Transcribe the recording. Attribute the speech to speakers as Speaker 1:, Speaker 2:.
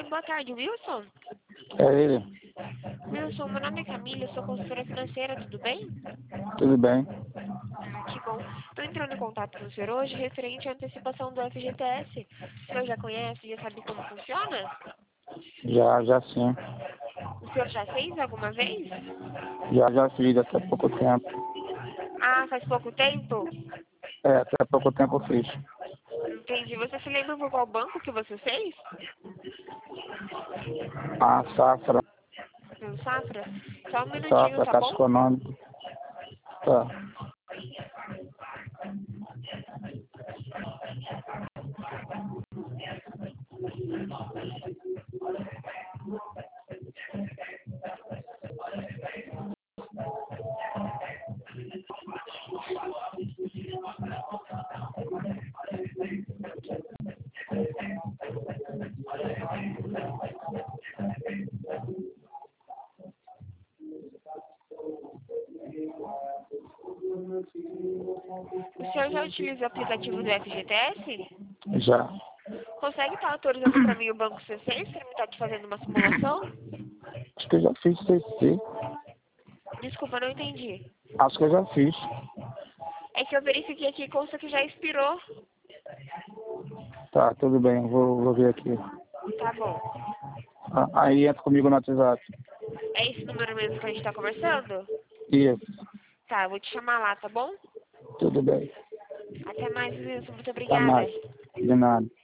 Speaker 1: boa tarde, Wilson.
Speaker 2: É ele.
Speaker 1: Wilson, meu nome é Camila, eu sou consultora financeira, tudo bem?
Speaker 2: Tudo bem?
Speaker 1: Que bom. Estou entrando em contato com o senhor hoje referente à antecipação do FGTS. O senhor já conhece, já sabe como funciona?
Speaker 2: Já sim.
Speaker 1: O senhor já fez alguma vez?
Speaker 2: Já fiz até pouco tempo.
Speaker 1: Ah, faz pouco tempo?
Speaker 2: Até pouco tempo eu fiz.
Speaker 1: Entendi. Você se lembra por qual banco que você fez?
Speaker 2: A safra,
Speaker 1: Pelo Safra? Só um minutinho,
Speaker 2: safra,
Speaker 1: tá
Speaker 2: Caixa
Speaker 1: bom?
Speaker 2: Econômica. Tá.
Speaker 1: O senhor já utiliza o aplicativo do FGTS?
Speaker 2: Já.
Speaker 1: Consegue estar autorizando para mim o banco C6 para mim estar te fazendo uma simulação?
Speaker 2: Acho que eu já fiz CC.
Speaker 1: Desculpa, não entendi.
Speaker 2: Acho que eu já fiz.
Speaker 1: É que eu verifiquei aqui, consta que já expirou.
Speaker 2: Tá, tudo bem. Vou ver aqui.
Speaker 1: Tá bom.
Speaker 2: Aí entra comigo no WhatsApp.
Speaker 1: É esse número mesmo que a gente tá conversando?
Speaker 2: Isso.
Speaker 1: Tá, eu vou te chamar lá, tá bom?
Speaker 2: Tudo bem.
Speaker 1: Até mais, Wilson. Muito
Speaker 2: Até
Speaker 1: obrigada.
Speaker 2: mais. De nada.